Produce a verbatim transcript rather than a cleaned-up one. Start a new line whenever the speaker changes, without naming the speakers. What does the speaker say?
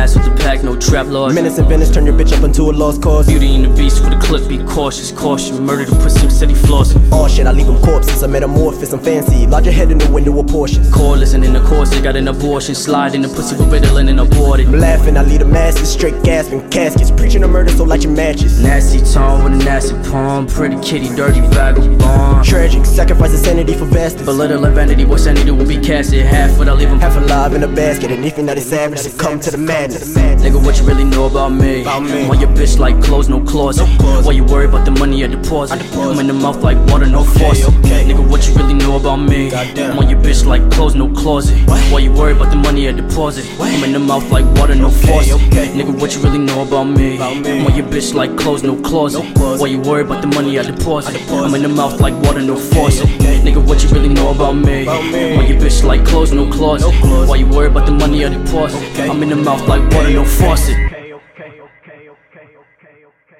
mask with the pack, no trap laws.
Menace and Venice, turn your bitch up into a lost cause.
Beauty and the Beast for the clip, be cautious, caution. Murder the pussy, said he flossing.
Oh shit, I leave them corpses, I'm metamorphosis, I'm fancy. Larger head in the window of Porsches.
Cordless and in the course, they got an abortion. Slide in the pussy with Ritalin and aborted.
I'm laughing, I lead the masses, straight gasping, caskets. Preaching a murder, so light your matches.
Nasty tone with a nasty palm. Pretty kitty, dirty vagabond.
Tragic, sacrifice insanity for bastards.
But little of vanity, what sanity will be casted. Half what I leave 'em
half alive in a basket, and anything that is savage, succumb to the madness.
Nigga, what you really know about me?
About me.
Why your bitch like clothes, no closet?
No closet.
Why you worry about the money I deposit?
I deposit.
I'm in the mouth like water, no
Okay,
faucet.
okay.
Nigga, what you really know about me?
Goddamn.
Why your bitch like clothes, no closet?
What?
Why you worry about the money I deposit?
What?
I'm in the mouth like water, no
Okay,
faucet.
okay.
Nigga, what you really know about me?
About me.
Why your bitch like clothes, no closet?
No closet.
Why you worry about the money I deposit?
I deposit.
I'm in the mouth like water, no faucet.
okay.
Nigga, what you really know about me?
About me.
Why your bitch like clothes, no closet?
No closet.
Why you worry about the money I deposit?
Okay.
I'm in the mouth like water, no faucet.
Okay, okay, okay, okay, okay, okay.